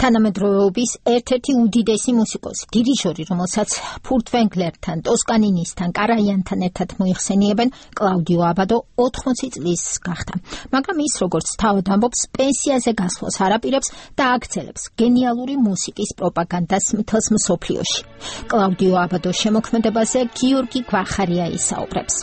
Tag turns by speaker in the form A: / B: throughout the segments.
A: თანამედროვეობის ერთ-ერთი უდიდესი მუსიკოსი, დირიჟორი, რომელსაც ფურტ ვენგლერთან, ტოსკანინისთან, კარაიანთან ერთად მოიხსენიებენ, კლაუდიო აბადო 80 წლის გახდა. მაგრამ ის, როგორც თავად ამბობს, პენსიაზე გასვლას არაპირებს და აგრძელებს გენიალური მუსიკის პროპაგანდას მთელს მსოფლიოში. კლაუდიო აბადოს შემოქმედებაზე გიორგი გვახარია ისაუბრებს.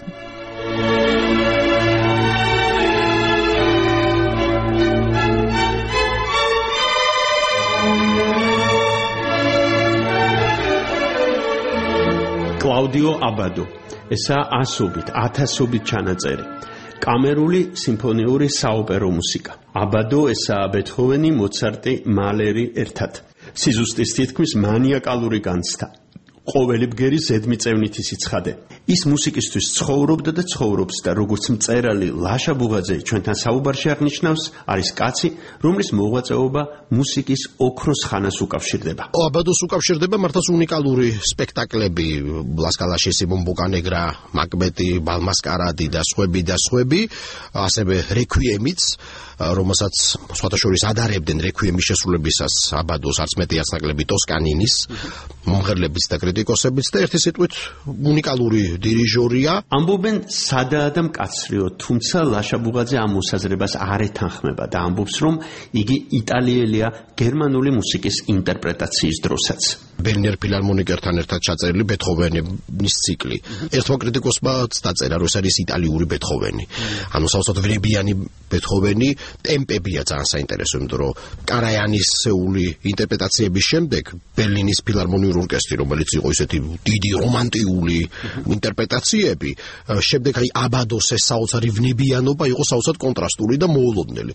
B: კლაუდიო აბადო, ესაა ასობით, ათასობით ჩანაწერი. კამერული სიმფონიური საოპერო მუსიკა. აბადო, ესაა ბეთჰოვენი, მოცარტი, მალერი ერთად. სიზუსტის თითქმის მანიაკალური განცდა. ყოველი ბგერი ზედმიწევნითი სიცხადე. ის მუსიკისთვის ცხოვრობდა და ცხოვრობს და როგორც მწერალი ლაშა ბუღაძე ჩვენთან საუბარში აღნიშნავს, არის კაცი, რომლის მოღვაწეობა მუსიკის ოქროს ხანას უკავშირდება.
C: აბადოს უკავშირდება მართლაც უნიკალური სპექტაკლები, ლასკალაში სიმონ ბუკანეგრა, მაკბეტი, ბალმასკარადი და სხვები, ასევე რეკვიემიც, რომელსაც სხვათაშორის ადარებდნენ რეკვიემის შესრულებისას აბადოს არც მეტი არც ნაკლები ტოსკანინის მომღერლებიც და კრიტიკოსებიც და ერთი სიტყვით უნიკალური დირიჟორია.
B: ამბობენ სადაა და მკაცრიო, თუმცა ლაშა ბუღაძე ამ მოსაზრებას არ ეთანხმება და ამბობს, რომ იგი იტალიელია გერმანული მუსიკის ინტერპრეტაციის დროსაც.
C: ბერლინერ ფილარმონიკერთან ერთად ჩაწერილი ბეთჰოვენის ციკლი. ერთმა კრიტიკოსმა დაწერა, რომ ეს არის იტალიური ბეთჰოვენი. ანუ საოცრად ვნებიანი ბეთჰოვენი, ტემპებია ძალიან საინტერესო, იმიტომ რომ კარაიანისეული ინტერპრეტაციების შემდეგ ბერლინის ფილარმონიურ ორკესტრი, რომელიც იყო ისეთი დიდი რომანტიული ინტერპრეტაციები, შემდეგ აი აბადოს ეს საოცარი ვნებიანობა იყო საოცრად კონტრასტული და მოულოდნელი.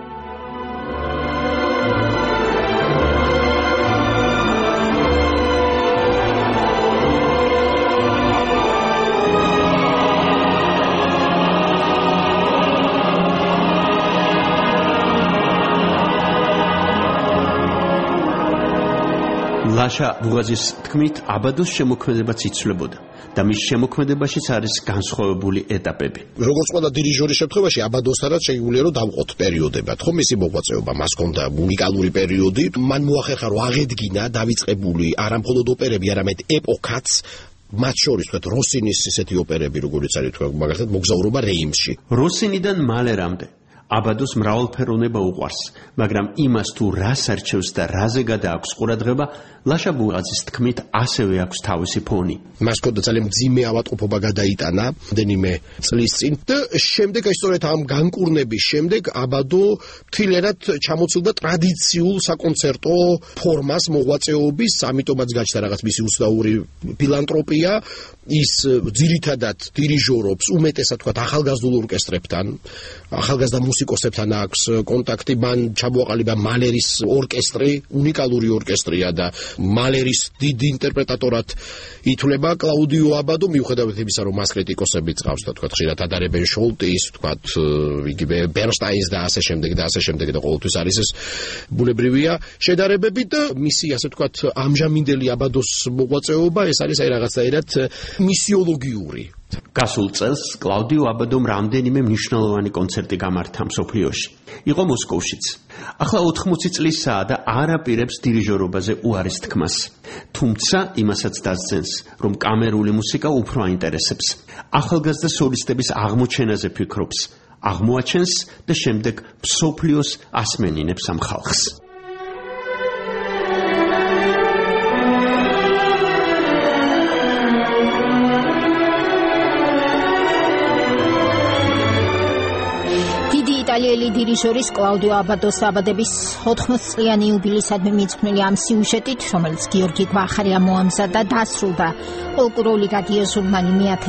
B: ლაშა ბუღაძის თქმით, აბადოს შემოქმედებაც იცვლებოდა და მის შემოქმედებაშიც არის განსხვავებული ეტაპები.
C: როგორც ყველა დირიჟორის შემთხვევაში, აბადოსთანაც შეგვიძლია რომ დავყოთ პერიოდებად. ხომ მისი მოღვაწეობა მას ჰქონდა უნიკალური პერიოდი, მან მოახერხა რომ აღედგინა დავიწყებული არა მხოლოდ ოპერები, არამედ ეპოქაც, მათ შორის თქვათ როსინის ისეთი ოპერები, როგორიც არის თქვა მაგალითად მოგზაურობა რეიმსში.
B: როსინიდან მალერამდე აბადოს მრავალფეროვნება უყვარს, მაგრამ იმას თუ რას არჩევს და რაზე გადააქვს ყურადღება, ლაშა ბუღაძის თქმით ასევე აქვს თავისი ფონი.
C: მას ჰქონდა ძალიან მძიმე ავადმყოფობა გადაიტანა რამდენიმე წლის წინ და შემდეგ სწორედ ამ განკურნების შემდეგ აბადო მთლიანად ჩამოცილდა ტრადიციულ საკონცერტო ფორმას მოღვაწეობის, ამიტომაც გაჩნდა რაღაც მისი უცნაური ფილანტროპია, ის ძირითადად დირიჟორობს უმეტესად თქვათ ახალგაზრდულ ორკესტრებთან, ახალგაზრდა მუსიკოსებთან აქვს კონტაქტი, მან ჩამოაყალიბა მალერის ორკესტრი, უნიკალური ორკესტრია და მალერის დიდ ინტერპრეტატორად ითვლება კლაუდიო აბადო, მიუხედავად იმისა, რომ მას კრიტიკოსები წავს და თქვათ ხშირად ადარებენ შოლტის, თქვათ იგივე ბერნშტაინს და ასე შემდეგ და ყოველთვის არის ეს ბუნებრივია შედარებები და მისი ასე თქვათ ამჟამინდელი აბადოს მოღვაწეობა ეს არის აი რაღაცაირად მისიოლოგიური.
B: გასულ წელს კლაუდიო აბადომ რამდენიმე მნიშვნელოვანი კონცერტი გამართა მსოფლიოში. იყო მოსკოვშიც. ახლა 80 წლისაა და არ აპირებს დირიჟორობაზე უარის თქმას. თუმცა იმასაც დასძენს, რომ კამერული მუსიკა უფრო აინტერესებს. ახალგაზრდა სოლისტების აღმოჩენაზე ფიქრობს, აღმოაჩენს და შემდეგ მსოფლიოს ასმენინებს ამ ხალხს.
A: იტალიელი დირიჟორის კლაუდიო აბადოს დაბადების 80-წლიანი იუბილეისადმი მიძღვნილი ამ სიუჟეტით, რომელიც გიორგი გვახარია მოამზადა, დასრულდა ფოლკლორული რადიო ჟურნალი